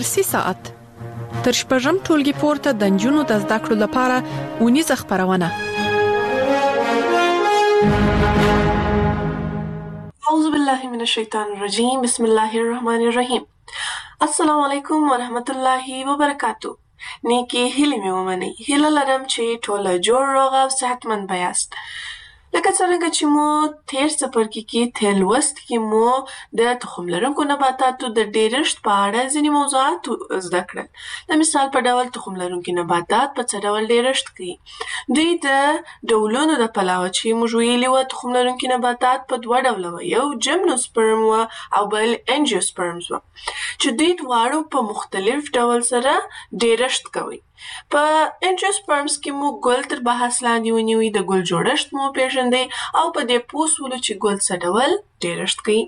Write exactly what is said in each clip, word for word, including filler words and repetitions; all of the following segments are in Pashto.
درسي ساعت تر شپږم ټولګي پورته د نجونو د زده کړو لپاره ونیزه خبرونه. اعوذ بالله من الشیطان الرجیم. بسم الله الرحمن الرحیم. السلام علیکم ورحمت الله وبرکاتو. نیکی هیله مې ومنئ. هیله لرم چې ټوله جوړ روغ او صحتمند به یاست. لکه څرنګه چې مو تیر څپرکي کې تیر لوست کې مو د تخم لرونکو نباتاتو د ډیرښت په اړه ځینې موضوعات زده کړل. د مثال په ډول تخم لرونکي نباتات په څه ډول ډیرښت کوي. دوی د ډولونو د پلوه چې موږ ویلي وو تخم لرونکي نباتات په دوه ډوله وو، یو جمنوسپرم وو او بل انجیوسپرمز وو، چې دوی دواړو په مختلف ډول سره ډیرښت کوي. په انجیوسپرمز کې مو ګل تر بحث لاندې ونیوي، د ګل جوړښت مو پیژندئ او په دې پوه سولو چې ګل څه ډول ډیرښت کوي.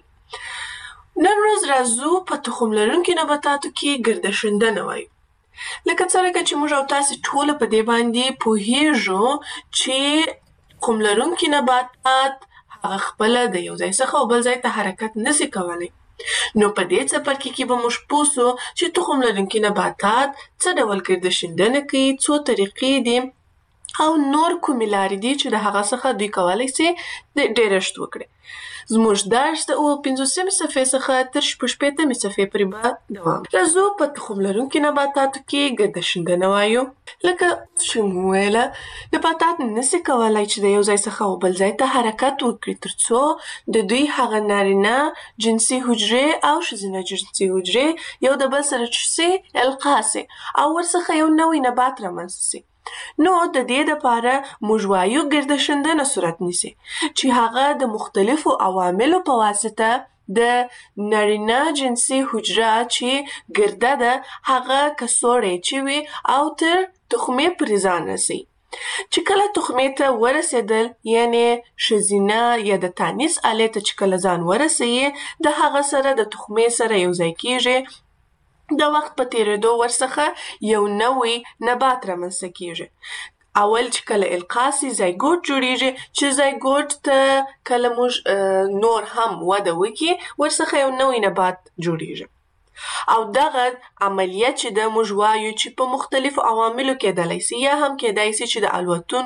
نن ورځ راځو په تخم لرونکي نباتاتو کې ګردشیندنه وایو. لکه څرنګه چې موږ او تاسې ټوله په دې باندې پوهیږو چې تخم لرونکي نباتات هغه خپله د یو ځای څخه او بل ځای ته حرکت نشي کولی. نو په دې څپرکي کې به موږ پوه سو چې تخم لرونکي نباتات څه ډول ګردشیندنه کوي، څو طریقې دي او نور کومې لارې دي چې د هغه څخه دوی کولی سي د ډیرښت وکړي. زموږ درس د اووه پنځوسمې صفحې څخه تر شپږ شپېتمې صفحې پورې به دوام. راځو په تخم لرونکي نباتاتو کې ګردشیندنه وایو. لکه چې مو ویله نباتات نسي کولی چې د یو ځای څخه او بل ځای ته حرکت وکړي تر څو د دوی هغه نارینه جنسي حجرې او ښځینه جنسي حجرې یو د بل سره څه سي القا سي او ورڅخه یو نوی نبات رامنځته سي. نو د دې دپاره موږ وایو ګردشیندنه صورت نیسي چې هغه د مختلفو عواملو په واسطه د نارینه جنسي حجره چې ګرده ده هغه کڅوړی چې وي او تر تخمې پورې ځان رسوي. چې کله تخمې ته ورسېدل یعنې ښځینه یا د تانیث آلې ته چې کله ځان ورسوي د هغه سره د تخمې سره یو ځای کیږي. د وخت په تیریدو ورڅخه یو نوی نبات رامنځته کیږي. اول چې کله القا سي زایګوټ جوړیږي چې زایګوټ ته کله موږ نور هم وده وکړي ورڅخه یو نوی نبات جوړیږي. او دغه عملیه چې د موږ وایو چې په مختلفو عواملو کېدلی سي، یا هم کېدای سي چې د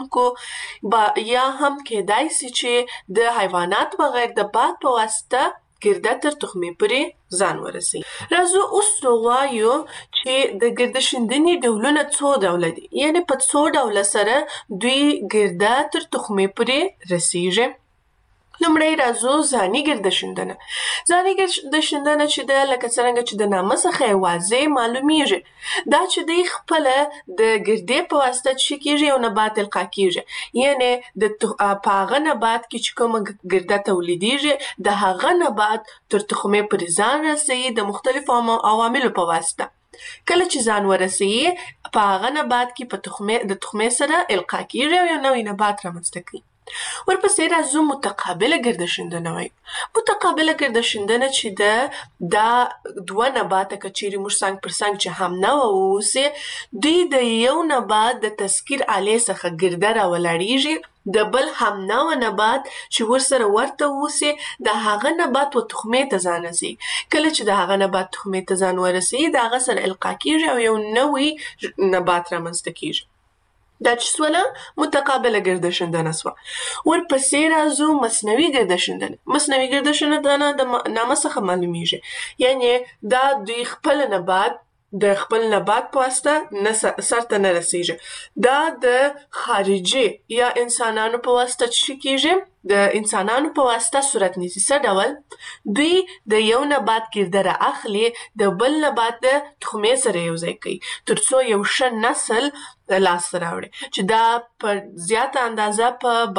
الوتونکو یا هم کېدای سي چې د حیوانات بغیر د باد په واسطه ګرده تر تخمې پورې ځان ورسوي. راځو اوس ووایو چې د ګردشیندنې ډولونه څو ډوله دي، یعنې په څو ډوله سره دوی ګرده تر تخمې پورې رسیږي. لومړی راځو ځاني ګردشیندنه. ځاني ګردشیندنه چې ده لکه څرنګه چې د نامه څخه یې واضح معلومیږي دا چې دوی خپله د ګردې په واسطه چې کیږي یو نبات القا کیږي، یعنې د په هغه نبات کې چې کومه ګرده تولیدیږي د هغه نبات تر تخمې پورې ځان رسوي د مختلفو عواملو په واسطه. کله چې ځان ورسوي په هغه نبات کې په تخمې د تخمې سره القا کیږي او یو نوی نبات رامنځته کوي. ورپسې راځو متقابله ګردشیندنه وایو. متقابله ګردشیندنه چې ده دا دوه نباته که چیرې موږ څنګ پر څنګ چې هم نوه واوسي دوی د یو نبات د تسکیر آلې څخه ګرده راولاړیږي، د بل هم نوه نبات چې ورسره ورته واوسي د هغه نبات و تخمې ته ځان رسوي. کله چې د هغه نبات تخمې ته ځان ورسوي د هغه سره القا کیږي او یو نوی نبات رامنځته کیږي. دا چې سوله متقابله ګردشیندنه سوه. ورپسې راځو مصنوعي ګردشیندنه. مصنوعي ګردشیندنه د نامه څخه معلومیږي، یعنې دا دوی خپل نبات د خپل نبات په واسطه سرته نه رسیږي. دا د خارجي یا انسانانو په واسطه چې کیږي د انسانانو په واسطه صورت نیسي. څه ډول؟ دوی د یو نبات ګرده را اخلي د بل نبات د تخمې سره یو ځای کوي تر څو یو ښه نسل لاسته راوړي، چې دا په زیاته اندازه په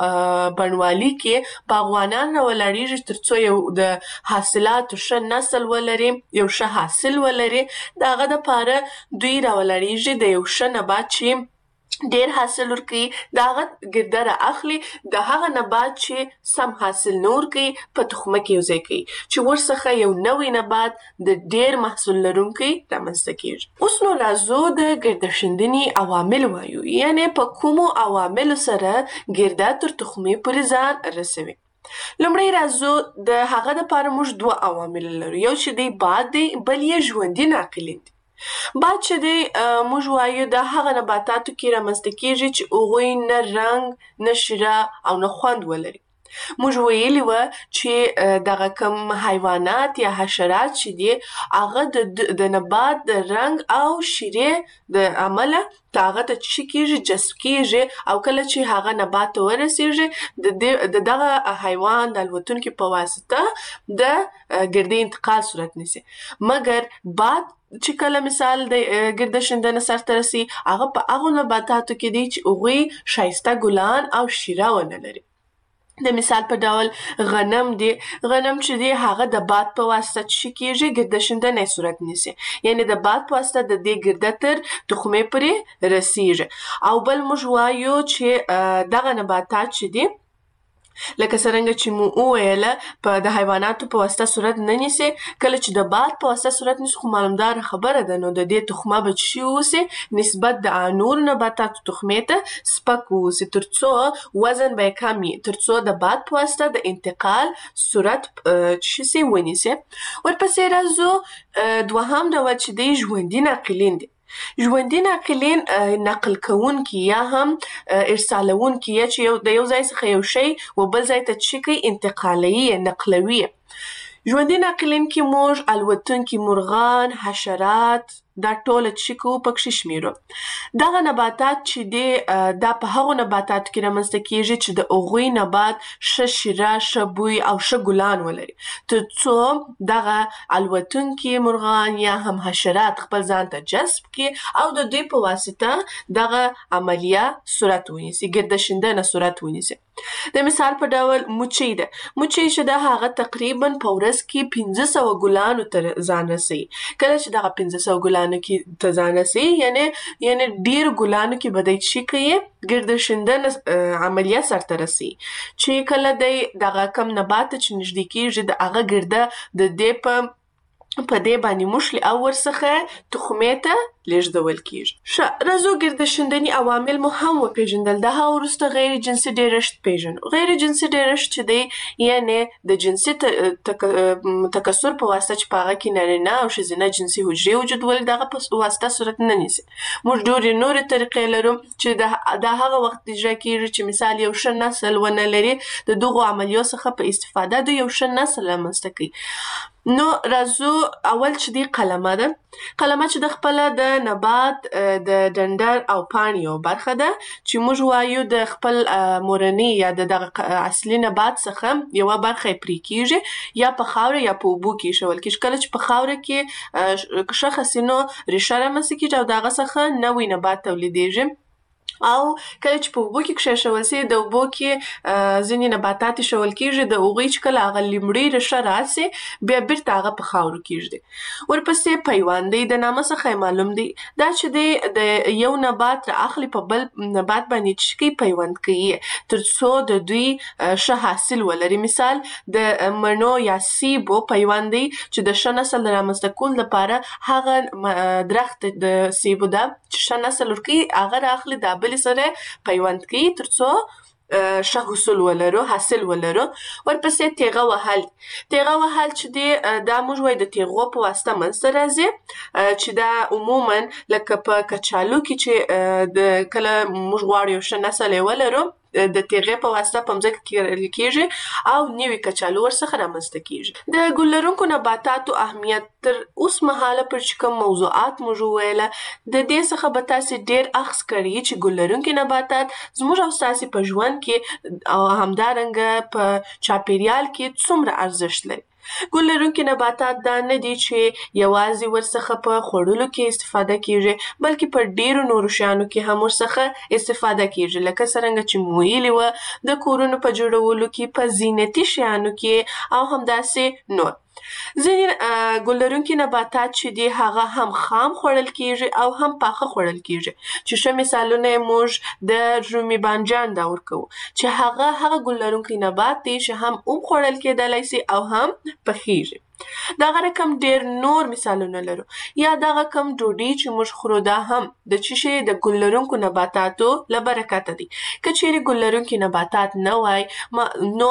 بڼوالي کې باغوانان راولاړیږي تر څو یو د حاصلاتو ښه نسل ولري، یو ښه حاصل ولري. د هغه دپاره دوی راولاړیږي د یو ښه نبات چې ډیر حاصل ورکوي د هغه ګرده را اخلي د هغه نبات چې سم حاصل نه ورکوي په تخمه کې یو ځای کوي چې ورڅخه یو نوی نبات د ډیر محصول لرونکی رامنځته کیږي. اوس نو راځو د ګردشیندنې عوامل وایو، یعنې په کومو عواملو سره ګرده تر تخمې پورې ځان رسوي. لومړی راځو د هغه دپاره موږ دوه عوامل لرو، یو چې دی باد دی، بل یې ژوندي ناقلین دي. باد چې دی موږ وایو د هغه نباتاتو کې رامنځته کیږي چې هغوی نه رنګ نه شیره او نه خوند ولري. موږ ویلي وه چې دغه کوم حیوانات یا حشرات چې دي هغه د د نبات د رنګ او شیرې د امله هغه ته څه کیږي، جذب کیږي، او کله چې هغه نبات ته ورسیږي د دغه حیوان د الوتونکي په واسطه د ګردې انتقال صورت نیسي. مګر باد چې کله مثال د ګرده شیندنه سرته رسي هغه په هغو نباتاتو کې دی چې هغوی ښایسته ګلان او شیره ونه لري. د مثال په ډول غنم دی، غنم چې دی هغه د باد په واسطه څه کیږي، ګرده شیندنه صورت نیسي، یعنی د باد په واسطه د دې ګرده تر تخمې پورې رسیږي. او بل موږ وایو چې دغه نباتات چې دی لکه څرنګه چې مو وویله په د حیواناتو په واسطه صورت نه نیسي، کله چې د باد په واسطه صورت نیسي خو معلومداره خبره ده، نو د دې تخمه به څه شي واوسي، نسبت د نورو نباتاتو تخمې ته سپک واوسي، تر څو وزن به یې کم وي، تر څو د باد په واسطه د انتقال صورت څه سي ونیسي. ورپسې راځو دوهم ډول چې دی ژوندي ناقلین دي. ژوندي ناقلین نقل کوونکي یا هم ارسالوونکي یا چې د یو ځای څخه یو شی و بل ځای ته څه کوي، انتقالوي، نقلوي. ژوندي ناقلین کې موږ الوتونکي مرغان، حشرات، دا ټوله څه کوو پکښې شمیرو. دغه نباتات چې دی دا په هغو نباتاتو کې رامنځته کیږي چې د هغوی نبات ښه شیره، ښه بوی او ښه ګلان ولري، تر څو دغه الوتونکي مرغان یا هم حشرات خپل ځان ته جذب کړي او د دوی په واسطه دغه عملیه صورت ونیسي، ګرده شیندنه صورت ونیسي. د مثال په ډول مچۍ ده، مچۍ چې ده هغه تقریبا په ورځ کې پنځه سوه ګلانو ته ځان رسوي. کله چې دغه پنځه سوه ګلانو کې ته ځان رسوي یعنی یعنی ډېرو ګلانو کې به دی څه کوي، ګرده شیندنه عملیه سرته رسوي، چې کله دی دغه کم نبات ته چې نږدې کیږي د هغه ګرده د دې په په دې باندې موښلي او ورڅخه تخمې ته لیږدول کیږي. ښه، راځو ګرده شیندنې عوامل مو هم وپېژندل. د هغه وروسته غیر جنسي ډېرښت پېژنو. غیر جنسي ډېرښت چې دی یعنی د جنسي تکثر په واسطه چې په هغه کې نارینه او ښځینه جنسي حجرې وجود ولري، دغه په واسطه صورت نه نیسي. موږ ډېرې نورې طریقې لرو چې د هغه وخت اجرا کیږي چې مثال یو ښه نسل ونه لري، د دغو عملیو څخه په استفاده د یو ښه نسل رامنځته کوي. نو راځو اول چې دی قلمه ده. قلمه چې د خپله د نبات د ډنډر او پاڼې یو برخه ده چې موږ وایو د خپل مورني یا د دغه اصلي نبات څخه یوه برخه یې پرې کیږي، یا په خاوره یا په اوبو کې ایښول کیږي. کله چې په خاوره کې ښخه سي نو ریښه رامنځته کیږي او د هغه څخه نوی نبات تولیدیږي، او کله چې په اوبو کې کېښول سي د اوبو کې ځینې نباتات ایښول کیږي، د هغوی چې کله هغه لومړۍ ریښه راسي بیا بیرته هغه په خاورو کیږدي. ورپسې پیوند دی. د نامه څخه یې معلوم دی دا چې دی د یو نبات را اخلي په بل نبات باندې څه کوي، پیوند کوي تر څو د دوی ښه حاصل ولري. مثال د مڼو یا سیبو پیوند دی چې د ښه نسل د رامنځته کولو لپاره هغه درخت د سیبو ده چې ښه نسل ورکوي هغه را اخلي د بلې سره پیوند کوي تر څو ښه حصول ولرو، حاصل ولرو. ورپسې تیغه وهل. تیغه وهل چې دی دا موږ وایو د تیغو په واسطه منځته راځي، چې دا عموما لکه په کچالو کې چې د کله موږ غواړو یو ښه نسل یې ولرو د تیغې په واسطه په مځکه کې کرل کیږي او نوي کچالو ورڅخه رامنځته کیږي. د ګل لرونکو نباتاتو اهمیت تر اوس مهاله پر چې کوم موضوعات موږ وویله د دې څخه به تاسې ډېر اخذ کړي چې ګل لرونکي نباتات زموږ او ستاسې په ژوند کې او همدارنګه په چاپیریال کې څومره ارزښت لري. ګل لرونکي نباتات دا نه دي چې یوازې ورڅخه په خوړلو کې استفاده کیږي، بلکې په ډېرو نورو شیانو کې هم ورڅخه استفاده کیږي، لکه څرنګه چې مو ویلي وه د کورونو په جوړولو کې، په زینتي شیانو کې او همداسې نور. ځینې ګل لرونکي نباتات چې دي هغه هم خام خوړل کیږي او هم پاخه خوړل کیږي، چې ښه مثالونه یې موږ د رومي بانجان دا ورکوو چې هغه هغه ګل لرونکی نبات دی چې هم اوم خوړل کیدلی سي او هم پخیږي. دغه رقم ډېر نور مثالونه لرو. یا دغه کم ډوډۍ چې موږ خورو دا هم د څه شي د ګل لرونکو نباتاتو له برکته دي. که چیرې ګل لرونکي نباتات نه وای نو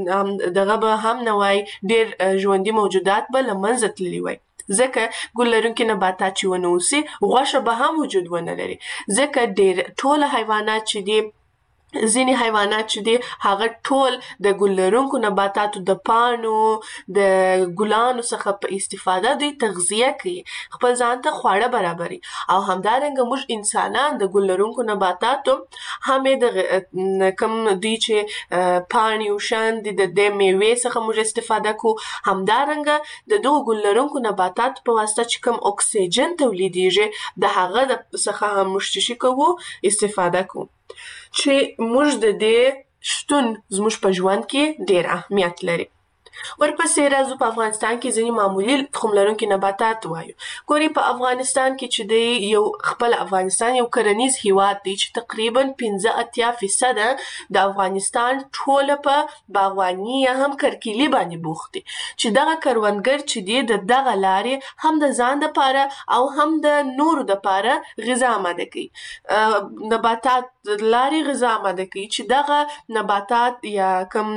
دغه به هم نه وای، ډېر ژوندي موجودات به له منځه تللي وای. ځکه ګل لرونکي نباتات چې ونه اوسي غوښه به هم وجود ونه لري. ځکه ډېر ټول حیوانات چې دي، ځینې حیوانات چې دي هغه ټول د ګل لرونکو نباتاتو د پاڼو د ګلانو څخه په استفاده دوی تغذیه کوي، خپل ځان ته خواړه برابري. او همدارنګه موږ انسانان د ګل لرونکو نباتاتو هم د کم دوی چې پاڼې او شان دي د دې میوې څخه موږ استفاده کوو. همدارنګه د دغو ګل لرونکو نباتاتو په واسطه چې کوم اکسیجن تولیدیږي د هغه څخه هم موږ څه کوو؟ استفاده کوو، چې موږ د دې شتون زموږ په ژوند کې ډېر اهمیت لري. ورپسې راځو په افغانستان کې ځینې معمولي تخم لرونکي نباتات وایو. ګورئ په افغانستان کې چې دی یو خپل افغانستان یو کرنیز هیواد دی چې تقریبا پنځه اتیا فیصده د افغانستان ټوله په باغواني یا هم کرکیلي باندې بوخت دي، چې دغه کروندګر چې دی د دغه لارې هم د ځان دپاره او هم د نورو دپاره غذا آماده کوي. نباتات لارې غذا آماده کوي چې دغه نباتات یا کم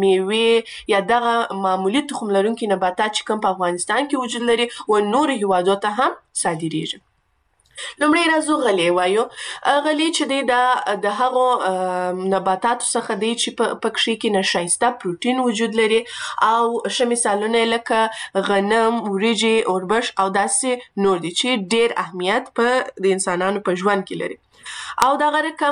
میوې یا دغه معمولی تخم لرونکي نباتات چې کوم په افغانستان کې وجود لري و نورو هیوادو ته هم صادریږي. لومړی راځو غلې وایو. غلې چې دی دا د هغو نباتاتو څخه دی چې په پکښې کې نشایسته پروټین وجود لري او ښه مثالونه لکه غنم، وریجې، اوربش او داسې نور دي چې ډېر اهمیت په د انسانانو په ژوند کې لري. او دغه رقم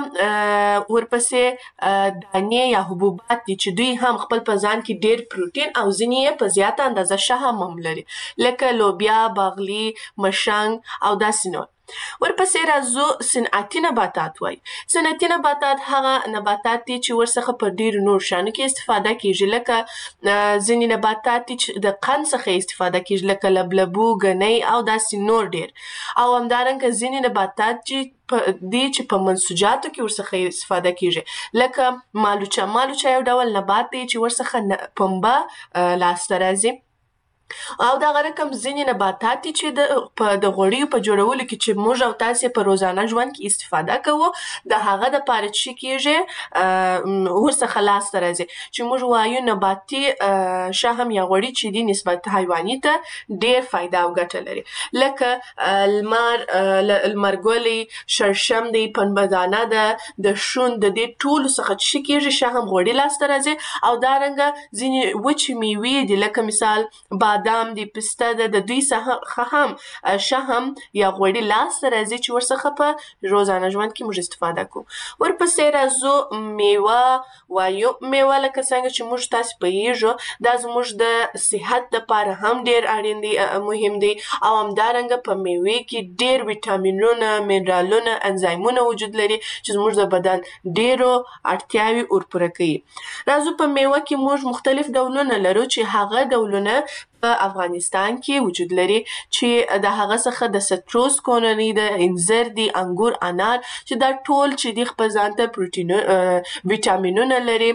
ورپسې دانې یا حبوبات دي چې دوی هم خپل په ځان کې ډېر پروټین او ځینې یې په زیاته اندازه شهم هم لري، لکه لوبیا، باغلي، مشنګ او داسې نور. ورپسې راځو صنعتي نباتات وایي. صنعتي نباتات هغه نباتات دي چې ورڅخه په ډېرو نور شیانو کې استفاده کیږي، لکه ځینې نباتات دي چې د قند څخه استفاده کیږي، لکه لبلبو، ګنۍ او داسې نور ډېر. او همدارنګه ځینې نباتات چې دي چې په منسوجاتو کې ورڅخه استفاده کیږي، لکه مالوچه. مالوچه یو ډول نبات دی چې ورڅخه پنبه لاسته راځي. او دغه رقم ځینې نباتات دي چې د په د غوړیو په جوړولو کې چې موږ او تاسې په روزانه ژوند کې استفاده کوو، د هغه دپاره څه کیږي؟ ورڅخه لاسته راځي چې موږ وایو نباتي شهم یا غوړي چې دي نسبت حیواني ته ډېر فایده او ګټه لري، لکه لمر، لمرګلي، شړشم دی، پنبه دانه ده، د شون، د دې ټولو څخه څه کیږي؟ شهم غوړي لاسته راځي. او دارنګه ځینې وچې میوې دي، لکه مثال بادام دی، پسته ده، د دوی څخه هم شهم یا غوړي لاسته راځي چې ورڅخه په روزانه ژوند کې موږ استفاده کوو. ورپسې راځو میوه وایو. میوه لکه څنګه چې موږ تاسې پوهیږو دا زموږ د صحت دپاره هم ډېر اړین دی، مهم دی. او همدارنګه په میوې کې ډېر ویټامینونه، منرالونه، انزایمونه وجود لري چې زموږ د بدن ډېرو اړتیاوې ورپوره کوي. راځو په میوه کې موږ مختلف ډولونه لرو چې هغه ډولونه په افغانستان کې وجود لري، چې د هغه څخه د سټروس کولوني، د انځر دي، انګور، انار، چې دا ټول چې دي خپل ځان ته پروټین ویټامینونه لري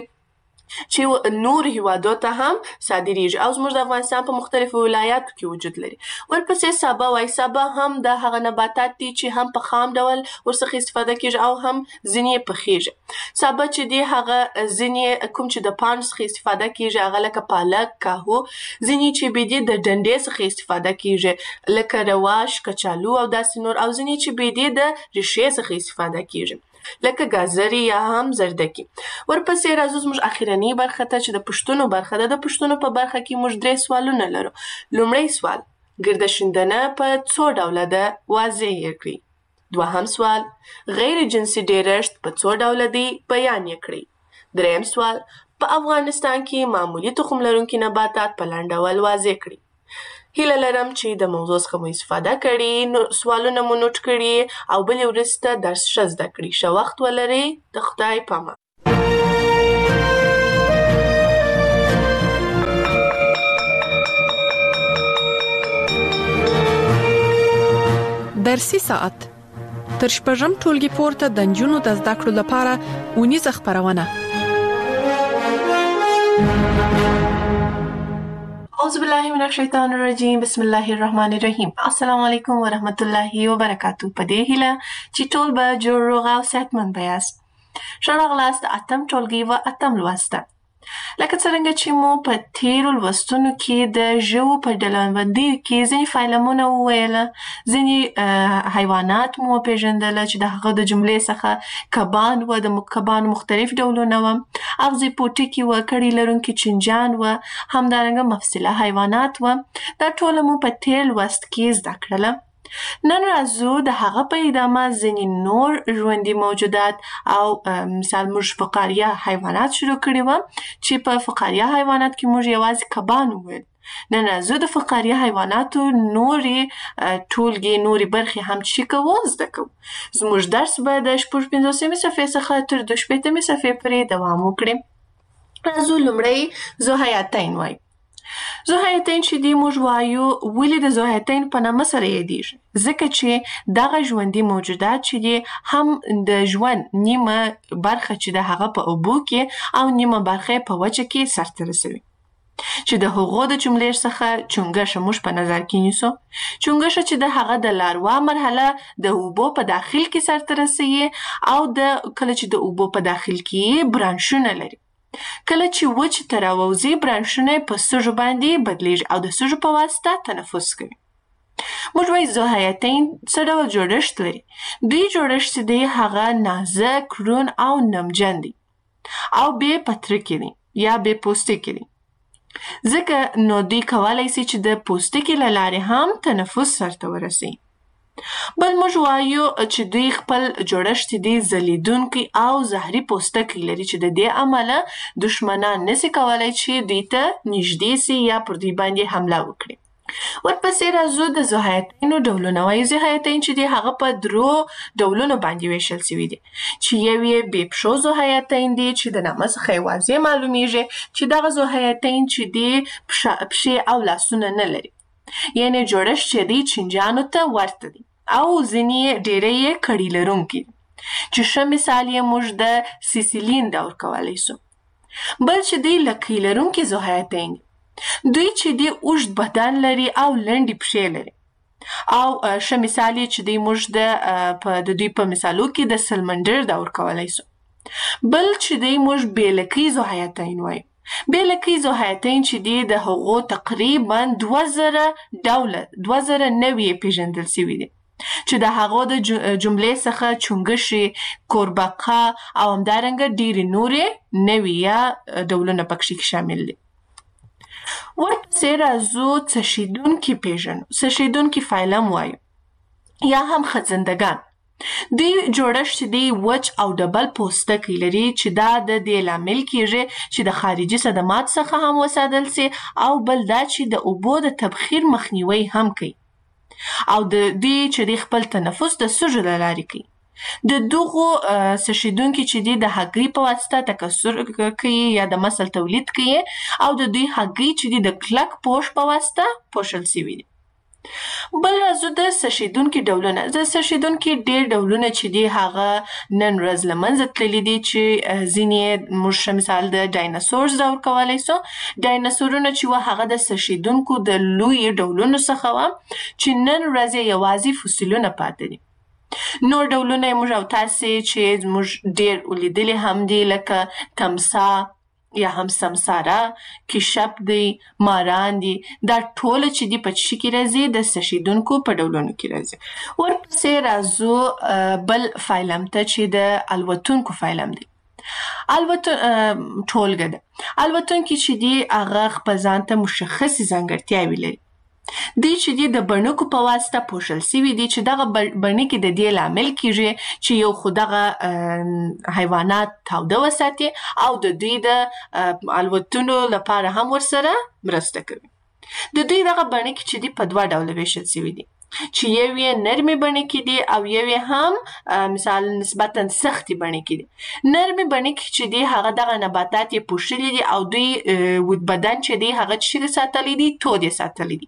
چې نور هیوادو ته هم صادریږي او زموږ د افغانستان په مختلفو ولایاتو کې وجود لري. ورپسې سابه وایي. سابه هم د هغه نباتات دي چې هم په خام ډول ورڅخه استفاده کیږي او هم ځینې یې پخیږي. سابه چې دی هغه ځینې کوم چې د پاڼو څخه استفاده کیږي هغه لکه پالک، کاهو، ځینې چې بې دي د ډنډې څخه استفاده کیږي لکه رواش، کچالو او داسې نور، او ځینې چې بې دي د ریښې څخه استفاده کیږي لکه ګازرې یا هم زردکي. ورپسې راځو زموږ اخرنۍ برخه ته چې د پوښتنو برخه ده. د پوښتنو په برخه کې موږ درې سوالونه لرو. لومړی سوال: ګرده شیندنه په څو ډوله ده؟ واضح یې کړئ. دوهم سوال: غیر جنسي ډیرښت په څو ډوله دی؟ بیان یې کړئ. دریم سوال: په افغانستان کې معمولي تخم لرونکي نباتات په لنډ ډول واضح کړئ. هیله لرم چې د موضوع څخه مو استفاده کړې، نو سوالونه مو نوټ کړي او بلې ورځې ته درس ښه زده کړي. ښه وخت ولرئ. د خدای پامان. درسي ساعت تر شپږم ټولګي پورته د نجونو د زده کړو لپاره اونیزه خپرونه. اعوذ بالله من الشیطان الرجیم بسم الله الرحمن الرحیم. السلام علیکم ورحمت الله وبرکاتو. په دې هیله چې ټول به جوړ روغ او صحتمند به یاست. ښه راغلاست د اتم ټولګي و اتم لوست ته. لکه څرنګه چې مو په تیرو لوستونو کې د ژوو په ډلبندۍ کې ځینې فایلمونه وویله، ځینې حیوانات مو وپېژندله چې د هغه د جملې څخه کبان و، د کبانو مختلف ډولونه وه، اغزي پوټکي وه، کړي لرونکي چینجان وه، همدارنګه مفصله حیوانات وه. دا ټوله مو په تیر لوست کې زده کړله. نن راځو د هغه په ادامه ځینې نور ژوندي موجودات او مثال موږ فقاریه حیوانات شروع کړي وه چې په فقاریه حیوانات کې موږ یوازې کبان وویل. نن راځو د فقاریه حیواناتو نورې ټولګې نورې برخې هم چې کوو زده کوو. زموږ درس به د شپږ پنځوسمې صفحې څخه تر دوه شپېتمې صفحې پورې دوام وکړي. راځو لومړی ذوحیاتین وایو. ذوحیاتین چې دی موږ وایو ولې د ذوحیاتین په نامه سره یادیږي؟ ځکه چې دغه ژوندي موجودات چې دی هم د ژوند نیمه برخه چې د هغه په اوبو کې او نیمه برخه په وچه کې سرته رسوي. چې د هغو د جملې څخه چونګښه موږ په نظر کې نیسو. چونګښه چې د هغه د لاروا مرحله د اوبو په داخل کې سرته رسوي او د کله چې د اوبو په داخل کې برانشونه لري. کله چې وچ ته راووځي برانشونه په سږو باندې بدلیږي او د سږو په واسطه تنفس کوي. موږ وایو ذوحیاتین څه ډول جوړښت لري؟ دوی جوړښت چې دی هغه نازک، روڼ او نمجن دی او بې پترکې دی یا بې پوستکي دی. ځکه نو دوی کولی سي چې د پوستکي له لارې هم تنفس سرته ورسوي. بل موږ وایو چې دوی خپل جوړښت دی ځلیدونکی او زهري پوستکی لري چې د دې امله دشمنان نسي کولی چې دوی ته نږدې سي یا پر دوی باندې حمله وکړي. ورپسې راځو د ذوحیاتینو ډولونه وایو. ذوحیاتین چې دی هغه په درو ډولونو باندې ویشل سوي دي چې یو یې بې پښو ذوحیاتین دی چې د نامه څخه یې واضح معلومیږي چې دغه ذوحیاتین چې دی پښې او لاسونه نه لري، یعنې جوړښت چې دی چینجانو ته ورته دی او ځینې ډېری یې کړي لرونکي دي چې ښه مثال یې موږ د سیسیلین دور کولی سو. بل چې دی لکۍ لرونکي ذوحیاتین دي. دوی چې دی اوږد بدن لري او لنډې پښې لري او ښه مثال یې چې دی موږ د د دوی په مثالو کې د سلمندر دور کولی سو. بل چې دی موږ بې لکۍ ذوحیاتین وایو. بې لکۍ ذوحیاتین چې دی د هغو تقریبا دوه زره ډوله دوه زره نوعې یې پېژندل سوي دي چې د هغو د جملې څخه چونګښې، کوربقه او همدارنګه ډېرې نورې نوعې یا ډولونه پکښې شامل دي. ورپسې راځو څشیدونکي پېژنو. څشیدونکي فایلم وایو یا هم خځندګان. دوی جوړښت دی وچ او ډبل پوستکی لري چې دا د دې لامل کیږي چې د خارجي صدمات څخه هم وساتل سي او بل دا چې د اوبو د تبخیر مخنیوی هم کوي او د دې چې دی خپل تنفس د سږو له لارې کوي. د دغو څشیدونکي چې دی د هګۍ په واسطه تکثر کوي یا د مسل تولید کوي او د دوی هګۍ چې دی د کلک پوښ په واسطه پوښل سوي دي. بل راځو د څشیدونکي ډولونه. د څشیدونکي ډېر ډولونه چې دی هغه نن ورځ له منځه تللي دي چې ځینې موږ ښه مثال د ډایناسورز دور کولی سو. ډایناسورونه چې وه هغه د څشیدونکو د لویو ډولونو څخه وه چې نن ورځ یې یوازې فوسیلونه پاتې دي. نور ډولونه یې موږ او تاسې چې موږ ډېر ولیدلي هم دي لکه تمساح یا هم سمساره، کیشپ دی، ماران دی. دا ټوله چې دی په چی کې راځي د څشیدونکو په ډولونو کې راځي. ورپسې راځو بل فایلم ته چې د الوتونکو فایلم دی. الوتون ټولګه ده. الوتونکي چې دی هغه خپل ځان ته مشخصې ځانګړتیاوې لري. دوی چې دی د بڼکو په واسطه پوښل سوي دي چې دغه بڼکې د دې لامل کیږي چې یو خو دغه حیوانات تاوده وساتي او د دوی د الوتنو لپاره هم ورسره مرسته کوي. د دوی دغه بڼکې چې دی په دوه ډوله ویشل سوي دي چې یو یې نرمې بڼکې دي او یو یې هم مثال نسبتا سختې بڼکې دي. نرمې بڼکې چې دي هغه دغه نباتات یې پوښلي دي او دوی بدن چې دی هغه چی ساتلی دي؟ تود یې ساتلی دي.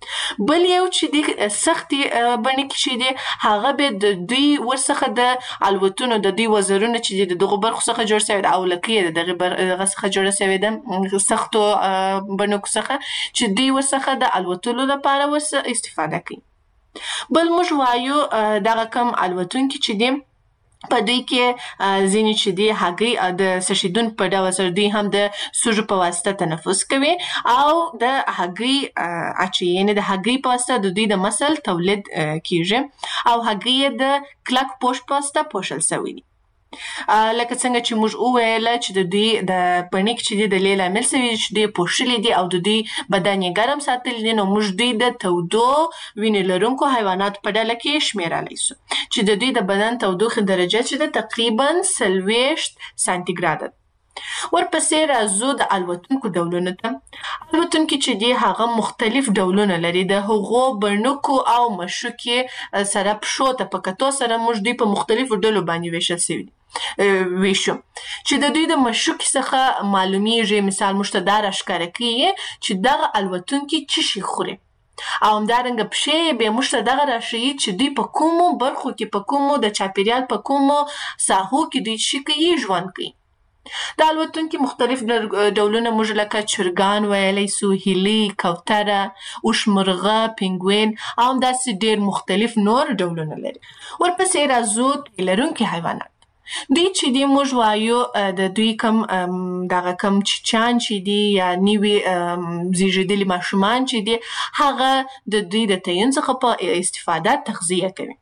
بل یو چې د سختې بڼې کې چې دی هغه به د دوی ورڅخه د الوتنو د دوی وزرونه چې د دغو برخو څخه جوړ شوی د او لکۍ د دغې برخه څخه جوړه شوې ده سختو بڼو څخه چې دوی ورڅخه د الوتلو لپاره ورڅ استفاده کوي. بل موږ وایو دغه کم الوتونکي چې دی په دوی کې ځینې چې دی هګۍ د څښیدونکو په ډول سره دوی هم د سږو په واسطه تنفس کوي او د هګۍ اچوي، یعنې د هګۍ په واسطه د دوی د مسل تولید کیږي او هګۍ د کلک پوښ په واسطه پوښل شوی دي. لکه څنګه چې موږ وویل چې د دوی د پڼې کې چې دی د لې لامل شوي چې دوی پوښلي دي او د دوی بدن یې ګرم ساتلی دی، نو موږ دوی د تودو وینې لرونکو حیواناتو په ډله کې شمیرلی سو چې د دوی د بدن تودوخې درجه چې ده تقریبا څلوېښت سانتي ګراده. ورپسې راځو د الوتونکو ډولونو ته. الوتونکي چې دي هغه مختلف ډولونه لري، د هغو بڼکو او مشوکې سره پښو ته په کتو سره موږ دوی په مختلفو ډلو باندې ویشل سوي دي ویشو چې د دوی د مشوکې څخه معلومیږي. مثال موږ ته دا راښکاره کوي چې دغه الوتونکي څه شي خوري او همدارنګه پښې یې بیا موږ ته دغه راښیي چې دوی په کومو برخو کې په کومو د چاپیریال په کومو ساحو کې دوی څه کوي ژوند کوي. د الوتونکي مختلف ډولونه موږ لکه چرګان ویلی سو، هیلۍ، کوتره، اوښمرغه، پینګوین او همداسې ډېر مختلف نور ډولونه لري. ورپسې راځو تی لرونکي حیوانات. دوی چې دی موږ وایو د دوی کم دغه کم چیچان چې دي یا نوي زیږیدلي ماشومان چې دي هغه د دوی د تیون څخه په استفاده تغذیه کوي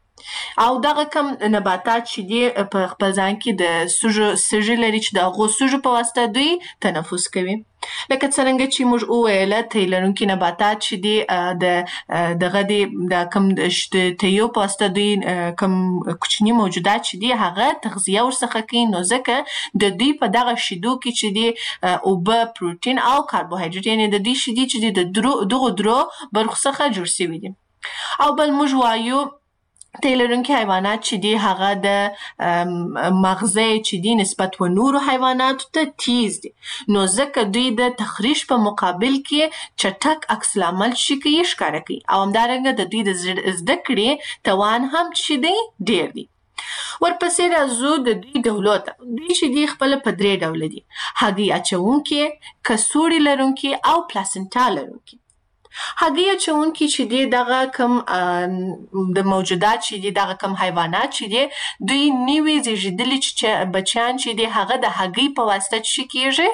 او دغه کم نباتات چې دي په خپل ځان کې د سږو سږي لري چې د هغو سږو په واسطه دوی تنفس کوي. لکه څرنګه چې موږ وویله تی لرونکي نباتات چې دي د دغه دي د کم د تیو په واسطه دوی کم کوچني موجودات چې دي هغه تغذیه ورڅخه کوي، نو ځکه د دوی په دغه شیدو کې چې دي اوبه، پروټین او کاربوهایډریټ، یعنې د دوی شیدې چې دي د دغو درو برخو څخه جوړ شوي دي. او بل موږ وایو تی لرونکي حیوانات چې دي هغه د مغزه چې دي نسبت و نورو حیواناتو ته تیز دي، نو ځکه دوی د تخریش په مقابل کې چټک عکس العمل چې کوي ښکاره کوي او همدارنګه د دوی د زده کړې توان هم چې دی ډېر دی. ورپسې راځو د دوی ډولو ته. دوی چې دي خپله په درې ډوله دي: هګۍ اچوونکي، کڅوړې لرونکي او پلاسنټا لرونکي. هګۍ اچوونکي چې دي دغه کم د موجودات چې دي دغه کم حیوانات چې دي دوی نوي زیږیدلي بچیان چې دي هغه د هګۍ په واسطه څه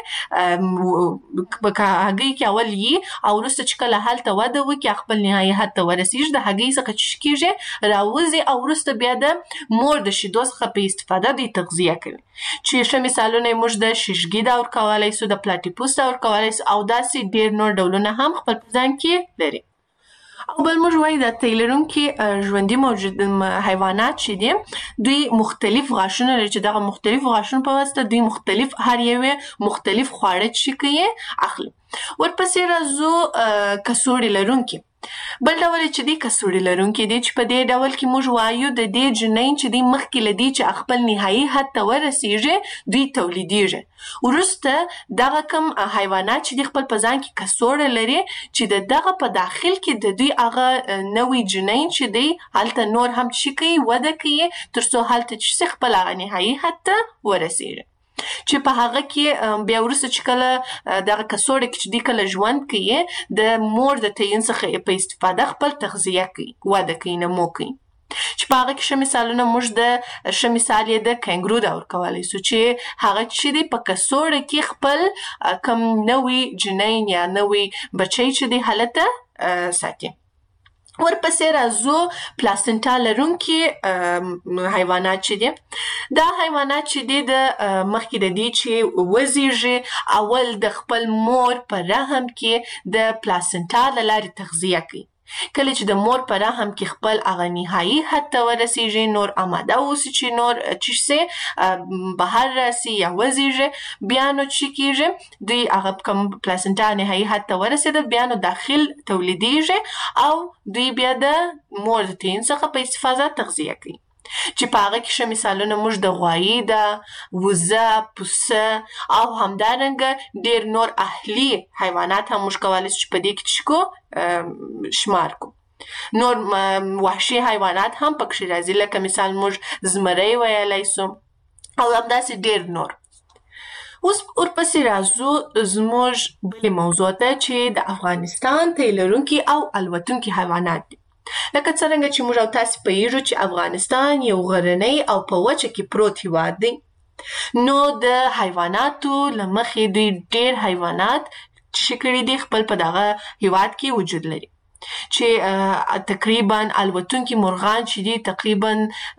کیږي په هګۍ کې اول یي او وروسته چې کله هلته وده وکړي خپل نهایي حد ته ورسیږي د هګۍ څخه څه کیږي راوځي او وروسته بیا د مور د شیدو څخه په استفاده دوی تغذیه کوي. چې ښه مثالونه یې موږ د شیشګي دا ورکولی سو، د پلاټیپوس دا ورکولی سو او داسې ډېر نور ډولونه هم خپل په ځان کې لري. او بل موږ وایو د تی لرونکي ژوندي موجود حیوانات چې دي دوی مختلف غاښونه لري چې دغه مختلف غاښونو په واسطه دوی مختلف هر یوې مختلف خواړه چې کوي اخلي. ورپسې راځو کڅوړې لرونکي. بل ډول چې دی کڅوړې لرونکي دی چې په دې ډول کې موږ وایو د دې جنین چې دی مخکې له دې چې خپل نهایي حد ته ورسیږي دوی تولیدیږي. وروسته دغه کم حیوانات چې دی خپل په ځان کې کڅوړه لري چې د دغه په داخل کې د دوی هغه نوي جنین چې دی هلته نور هم څه کوي وده کوي تر څو هلته چې خپل هغه نهایي حد ته ورسیږي چې په هغه کې بیا وروسته چې کله دغه کڅوړه کې چې دوی کله ژوند کوي د مور د تیون څخه په استفاده خپل تغذیه کوي، وده کوي، نمو کوي. چې په هغه کې ښه مثالونه موږ د ښه مثال یې د کینګرو دا ورکولی سو چې هغه چې دی په کڅوړه کې خپل کم نوي جنین یا نوي بچی چې دی هلته ساتي. ورپسې راځو پلاسنټا لرونکي حیوانات چې دي. دا حیوانات چې دي د مخکې د دې چې وزیږي اول د خپل مور په رحم کې د پلاسنټا له لارې تغذیه کوي. کله چې د مور په رحم کې خپل هغه نهایي حد ته ورسیږي، نور آماده اوسي چې نور چې سي بهر راسي یا وزیږي، بیا نو چې کیږي دوی هغه کوم پلاسنټا نهایي حد ته ورسېده بیا نو داخل تولیدیږي او دوی بیا د مور د تین څخه په استفاده تغذیه کوي. چې په هغه کې ښه مثالونه موږ د غوایي ده، وزه، پسه او همدارنګه ډېر نور اهلي حیوانات هم موږ کولی شو چې په دې کې څه کړو شمار کړو. نور وحشي حیوانات هم پکښې راځي، لکه مثال موږ زمری ویلی سو او همداسې ډېر نور. اوس ورپسې راځو زموږ بلې موضوع ته چې د افغانستان تی لرونکي او الوتونکي حیوانات دي. لکه څرنګه چې موږ او تاسې پوهېږو چې افغانستان یو غرنی او په وچه کې پروت هېواد دی، نو د حیواناتو له مخې دوی ډېر حیوانات چې کړي دي خپل په دغه هېواد کې وجود لري، چې تقریبا الوتونکي مرغان چې دي تقریبا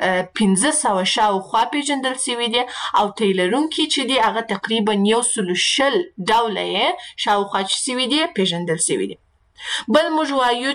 پنځه سوه شاوخوا پیژندل سوي دي، او تی لرونکي چې دي هغه تقریبا یو سل و شل ډوله یې شاوخوا چې سوي دي پیژندل سوي دي. بل موږ وایو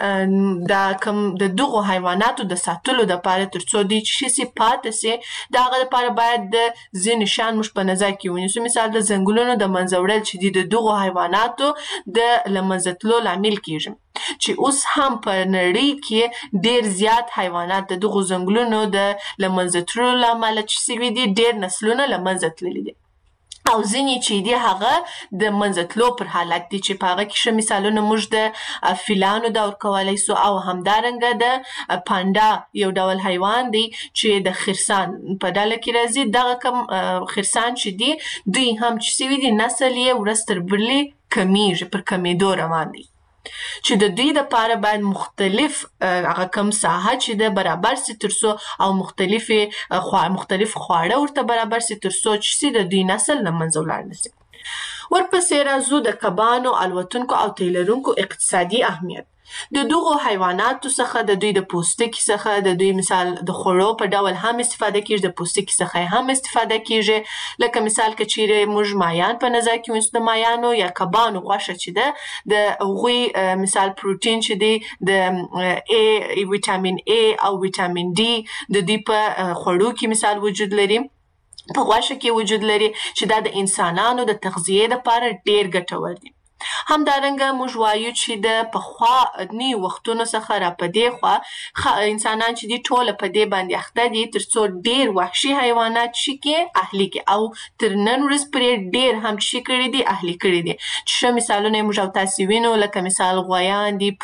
چې دا کوم د دغو حیواناتو د ساتلو دپاره تر څو دوی چې شي پاتې سي، د هغه دپاره باید د ځینې شیان موږ په نظر کې ونیسو. مثال د ځنګلونو د منځه وړل چې دي د دغو حیواناتو د له منځه تلو لامل کیږي، چې اوس هم په نړۍ کې ډېر زیات حیوانات د دغو ځنګلونو د له منځه تللو له امله چې سوي دي ډېر نسلونه له منځه تللي دي، او ځینې چې دي هغه د منځه تلو پر حالت دي، چې په هغه کې ښه مثالونه موږ د فیلانو دا ورکولی سو، او همدارنګه د پانډا یو ډول حیوان دی چې د خرسان په ډله کې راځي. دغه کوم خرسان چې دي دوی هم چې سوي دي نسل یې ورځ تر بلې کمیږي، پر کمیدو روان دی، چې د دوی دپاره باید مختلف هغه کوم ساحه چې ده برابر سي تر څو او مختلفې مختلف خواړه ورته برابر سي تر څو چې سي د دوی نسل له منځه ولاړ نه سي. ورپسې راځو د کبانو، الوتونکو او تی لرونکو اقتصادي اهمیت. د دغو حیواناتو څخه د دوی د پوستکي څخه د دوی مثال د خوړو په ډول هم استفاده کیږي، د پوستکي څخه هم استفاده کیږي. لکه مثال که چیرې موږ مایان په نظر کې ونیسو، د مایانو یا کبانو غوښه چې ده د هغوی مثال پروتین چې دی د ای ویټامین ای او ویټامین ډي د دوی په خوړو کې مثال وجود لري، په غوښه کې وجود لري، چې دا د انسانانو د تغذیې لپاره ډېر ګټور دي. همدارنګه موږ وایو چې د پخواني وختونو څخه را په دې خوا انسانان چې دي ټوله په دې باندې اخته دي تر څو ډېر وحشي حیوانات چې کې اهلي کړي، او تر نن ورځ پرې ډېر هم چې کړي دي اهلي کړي دي، چې ښه مثالونه یې موږ او تاسې وینو، لکه مثال غویان دي،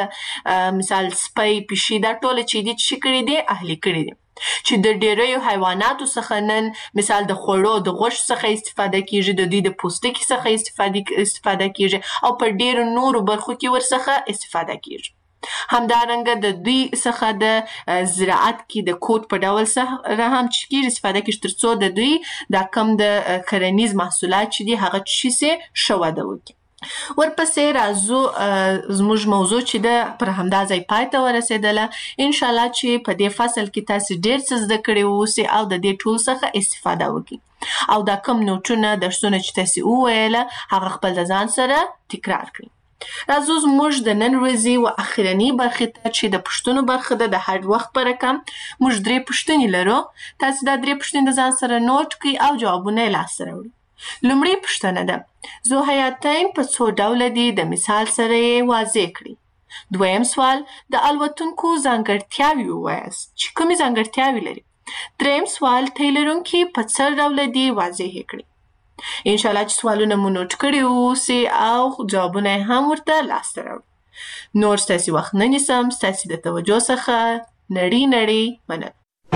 پسه، مثال سپی، پیشي، دا ټوله چې دي چې کړي دي اهلي کړي دي، چې د ډېریو حیواناتو څخه نن مثال د خوړو د غوښې څخه استفاده کیږي، د دوی د پوستکي څخه استفاده استفاده کیږي، او په ډېرو نورو برخو کې ورڅخه استفاده کیږي. همدارنګه د دوی څخه د زراعت کې د کوټ په ډول سره هم چې کیږي استفاده کیږي تر څو د دوی دا کم د کرنیز محصولات چې دي هغه چې سي ښه وده وکړي. ورپسې راځو زموږ موضوع چې ده پر همدا ځای پای ته ورسېدله. انشاءالله چې په دې فصل کې تاسې ډېر څه زده کړي واوسئ او د دې ټول څخه استفاده وکړي، او دا کم نوټونه درسونه چې تاسې وویله هغه خپل د ځان سره تکرار کړئ. راځو زموږ د نن ورځې و اخرنۍ برخې ته چې د پوښتنو برخه ده. د هر وخت په رقم موږ درې پوښتنې لرو، تاسې دا درې پوښتنې د ځان سره نوټ کړئ او جوابونه یې لاسته راوړئ. لومړۍ پوښتنه ده: ذوحیاتین په څو ډوله دي؟ د مثال سره یې واضح کړئ. دویم سوال: د الوتونکو ځانګړتیاوې ووایاست چې کومې ځانګړتیاوې لري. دریم سوال: تی لرونکي په څه ډوله دي؟ واضح یې کړئ. انشاءالله چې سوالونه مو نوټ کړي واوسئ او جوابونه یې هم ورته لاسته راوړئ. نور ستاسې وخت نه نیسم، ستاسې د توجه څخه نړۍ نړۍ مننه.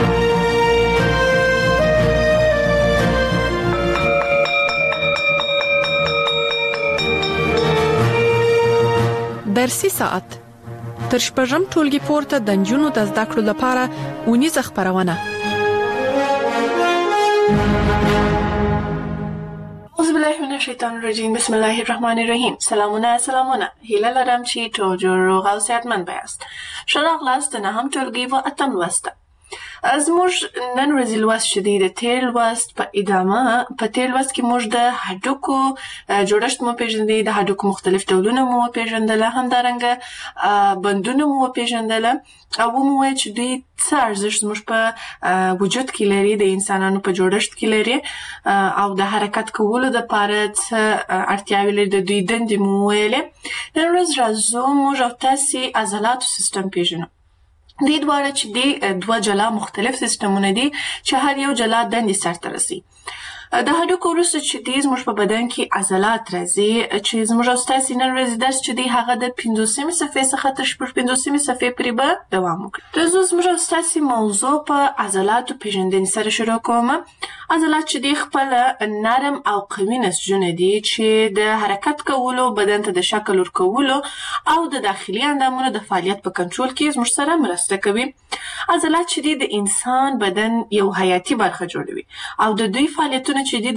درسي ساعت تر شپږم ټولګي پورته د نجونو د زده کړو لپاره اونیزه خپرونه. اعوذ بالله من الشیطان الرجیم، بسم الله الرحمن الرحیم. سلامونه سلامونه، هیله لرم چې ټول جوړ روغ او صحتمند یاست. ښه راغلاست د نهم ټولګي و اتم لوست ته. زموږ نن ورځې لوست چې دی د تېر لوست په ادامه. په تېر لوست کې موږ د هډوکو جوړښت مو پېژندی، د هډوکو مختلف ډولونه مو وپېژندله، همدارنګه بندونه مو وپېژندله، او ومو وویل چې دوی څه ارزښت زموږ په وجود کې لري، د انسانانو په جوړښت کې لري، او د حرکت کولو دپاره څه اړتیاوې لري، د دوی دندې مو وویلې. نن ورځ راځو موږ او تاسې عضلاتو سیستم پېژنو. دې دواړه چې دي دوه جلا مختلف سیستمونه دي چې هر یو جلا دندې سرته رسي. د هډوکو وروسته چې دی زموږ په بدن کې عضلات راځي چې زموږ او ستاسې نن ورځې درس چې دی هغه د پنځوسمې صفحې څخه تر شپږ پنځوسمې صفحې پورې به دوام وکړي. د زه زموږ او ستاسې موضوع په عضلاتو پېژندنې سره شروع کوم. عضلات چې دی خپل نرم او قوي نسجونه دي چې د حرکت کولو، بدن ته د شکل ورکولو او د داخلي اندامونو د فعالیت په کنټرول کې زموږ سره مرسته کوي. عضلات چې دی د انسان بدن یو حیاتي برخه جوړوي او د دوی فعالیتونه چې دي